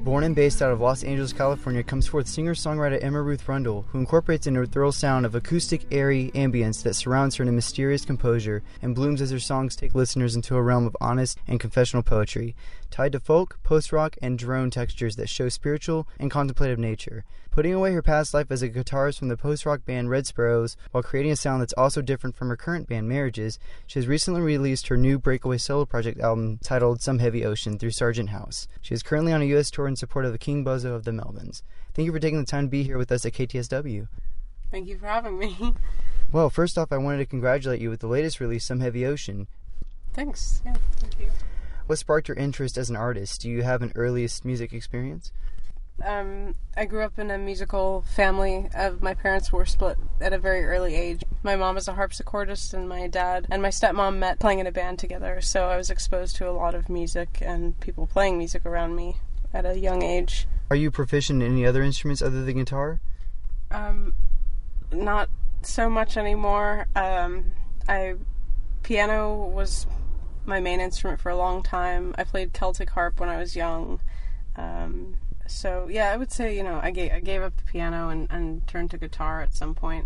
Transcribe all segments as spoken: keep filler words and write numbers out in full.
Born and based out of Los Angeles, California, comes forth singer-songwriter Emma Ruth Rundle, who incorporates an ethereal sound of acoustic, airy ambience that surrounds her in a mysterious composure and blooms as her songs take listeners into a realm of honest and confessional poetry, tied to folk, post-rock, and drone textures that show spiritual and contemplative nature. Putting away her past life as a guitarist from the post-rock band Red Sparrows while creating a sound that's also different from her current band Marriages, she has recently released her new breakaway solo project album titled Some Heavy Ocean through Sargent House. She is currently on a U S tour in support of the King Buzzo of the Melvins. Thank you for taking the time to be here with us at K T S W. Thank you for having me. Well, first off, I wanted to congratulate you with the latest release, Some Heavy Ocean. Thanks. Yeah, thank you. What sparked your interest as an artist? Do you have an earliest music experience? Um, I grew up in a musical family. Uh, my parents were split at a very early age. My mom is a harpsichordist, and my dad and my stepmom met playing in a band together, so I was exposed to a lot of music and people playing music around me at a young age. Are you proficient in any other instruments other than guitar? Um, not so much anymore. Um, I piano was my main instrument for a long time. I played Celtic harp when I was young. Um, so yeah, I would say, you know, I gave, I gave up the piano and, and turned to guitar at some point.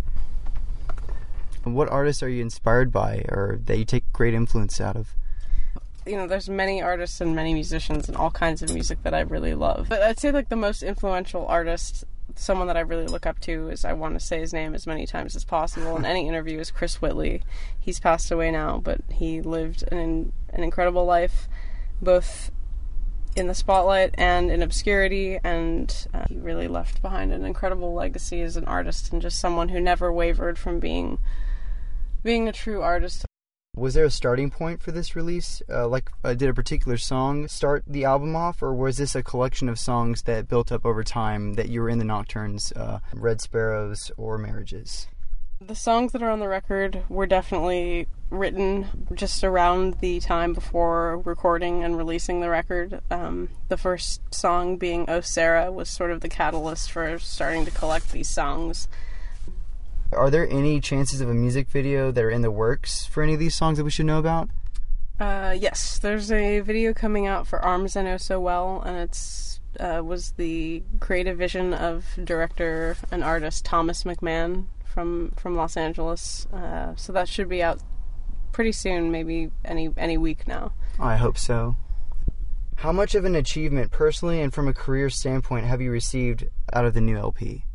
What artists are you inspired by or that you take great influence out of? You know, there's many artists and many musicians and all kinds of music that I really love. But I'd say like the most influential artist, someone that I really look up to, is I want to say his name as many times as possible in any interview, is Chris Whitley. He's passed away now, but he lived an an incredible life, both in the spotlight and in obscurity, and uh, he really left behind an incredible legacy as an artist and just someone who never wavered from being being a true artist. Was there a starting point for this release? Uh, like, uh, did a particular song start the album off, or was this a collection of songs that built up over time that you were in the Nocturnes, uh, Red Sparrows, or Marriages? The songs that are on the record were definitely written just around the time before recording and releasing the record. Um, the first song being Oh Sarah was sort of the catalyst for starting to collect these songs. Are there any chances of a music video that are in the works for any of these songs that we should know about? Uh, yes, there's a video coming out for Arms I Know So Well, and it's uh, was the creative vision of director and artist Thomas McMahon from from Los Angeles. Uh, so that should be out pretty soon, maybe any any week now. I hope so. How much of an achievement, personally and from a career standpoint, have you received out of the new L P?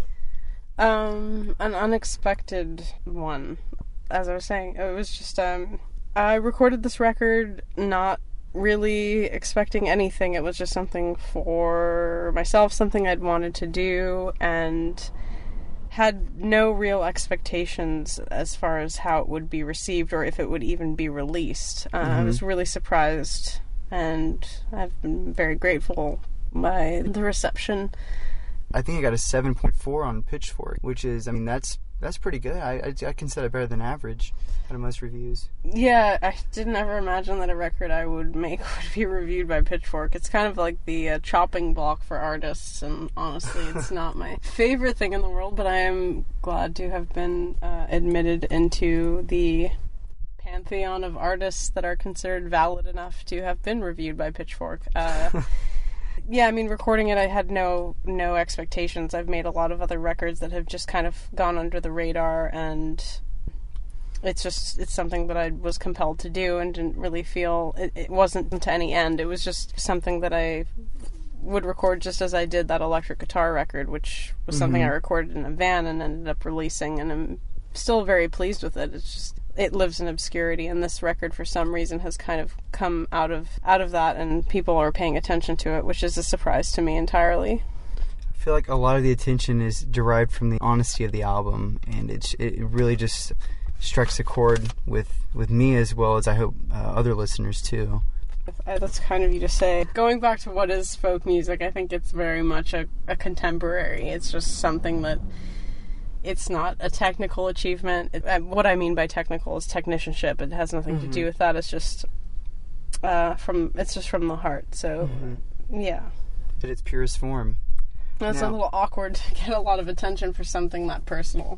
Um, an unexpected one. As I was saying, it was just, um, I recorded this record not really expecting anything. It was just something for myself, something I'd wanted to do, and had no real expectations as far as how it would be received or if it would even be released. Uh, mm-hmm. I was really surprised, and I've been very grateful by the reception. I think I got a seven point four on Pitchfork, which is, I mean, that's that's pretty good. I, I, I consider it better than average out of most reviews. Yeah, I didn't ever imagine that a record I would make would be reviewed by Pitchfork. It's kind of like the uh, chopping block for artists, and honestly, it's not my favorite thing in the world, but I am glad to have been uh, admitted into the pantheon of artists that are considered valid enough to have been reviewed by Pitchfork. Uh Yeah, I mean, recording it, I had no no expectations. I've made a lot of other records that have just kind of gone under the radar, and it's just, it's something that I was compelled to do and didn't really feel, it, it wasn't to any end. It was just something that I would record just as I did that electric guitar record, which was mm-hmm. something I recorded in a van and ended up releasing, and I'm still very pleased with it. It's just, it lives in obscurity, and this record for some reason has kind of come out of out of that, and people are paying attention to it, which is a surprise to me entirely. I feel like a lot of the attention is derived from the honesty of the album, and it it really just strikes a chord with, with me as well as I hope uh, other listeners too. That's kind of you to say. Going back to what is folk music, I think it's very much a, a contemporary. It's just something that, it's not a technical achievement. It, uh, what I mean by technical is technicianship. It has nothing mm-hmm. to do with that. It's just uh, from it's just from the heart. So, mm-hmm. yeah. At its purest form. That's now, a little awkward to get a lot of attention for something that personal.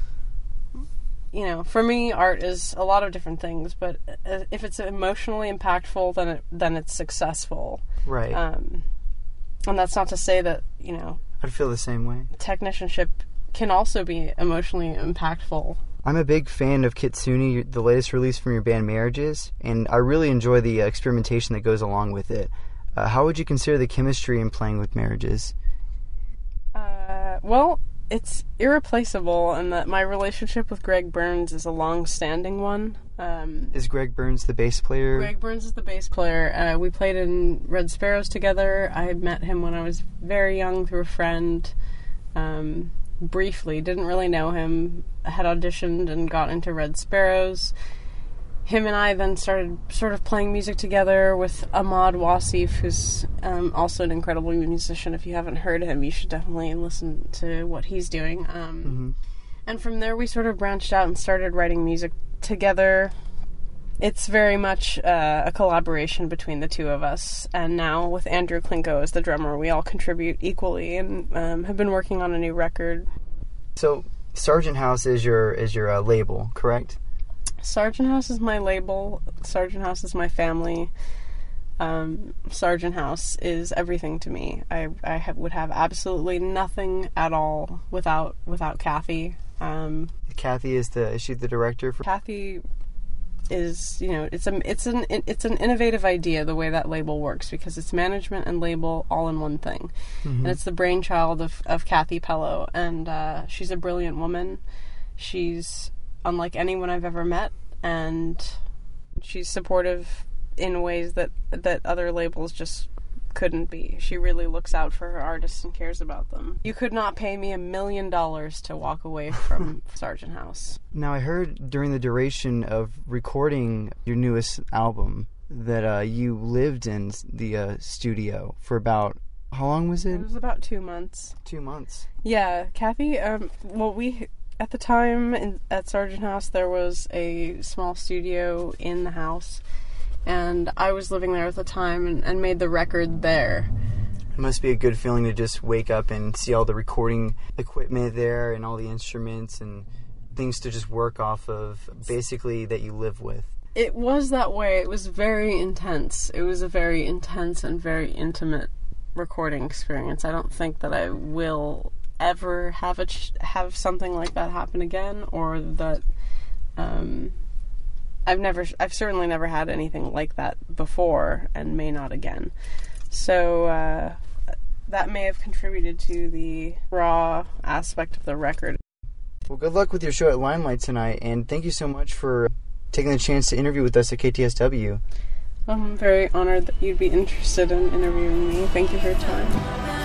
You know, for me, art is a lot of different things, but if it's emotionally impactful, then it, then it's successful. Right. Um, And that's not to say that, you know... I'd feel the same way. Technicianship can also be emotionally impactful. I'm a big fan of Kitsune, the latest release from your band Marriages, and I really enjoy the uh, experimentation that goes along with it. Uh, how would you consider the chemistry in playing with Marriages? Uh, well, it's irreplaceable in that my relationship with Greg Burns is a long-standing one. Um, is Greg Burns the bass player? Greg Burns is the bass player. Uh, we played in Red Sparrows together. I had met him when I was very young through a friend. Um, briefly, didn't really know him. I had auditioned and got into Red Sparrows. Him and I then started sort of playing music together with Ahmad Wasif, who's um, also an incredible musician. If you haven't heard him, you should definitely listen to what he's doing. Um, mm-hmm. And from there, we sort of branched out and started writing music together. It's very much uh, a collaboration between the two of us. And now, with Andrew Klinko as the drummer, we all contribute equally and um, have been working on a new record. So, Sargent House is your is your uh, label, correct? Sargent House is my label. Sargent House is my family. Um, Sargent House is everything to me. I I have, would have absolutely nothing at all without without Kathy. Um, Kathy is the is she the director for? Kathy is, you know, it's a it's an it's an innovative idea the way that label works, because it's management and label all in one thing, mm-hmm. and it's the brainchild of of Kathy Pello, and uh, she's a brilliant woman. She's unlike anyone I've ever met, and she's supportive in ways that that other labels just couldn't be. She really looks out for her artists and cares about them. You could not pay me a million dollars to walk away from Sargent House. Now, I heard during the duration of recording your newest album that uh, you lived in the uh, studio for about, how long was it? It was about two months. Two months. Yeah, Kathy, um, well, we... At the time, in, at Sargent House, there was a small studio in the house, and I was living there at the time and, and made the record there. It must be a good feeling to just wake up and see all the recording equipment there and all the instruments and things to just work off of, basically, that you live with. It was that way. It was very intense. It was a very intense and very intimate recording experience. I don't think that I will ever have a ch- have something like that happen again, or that um, I've never I've certainly never had anything like that before, and may not again. So uh, that may have contributed to the raw aspect of the record. Well, good luck with your show at Limelight tonight, and thank you so much for taking the chance to interview with us at K T S W. I'm very honored that you'd be interested in interviewing me. Thank you for your time.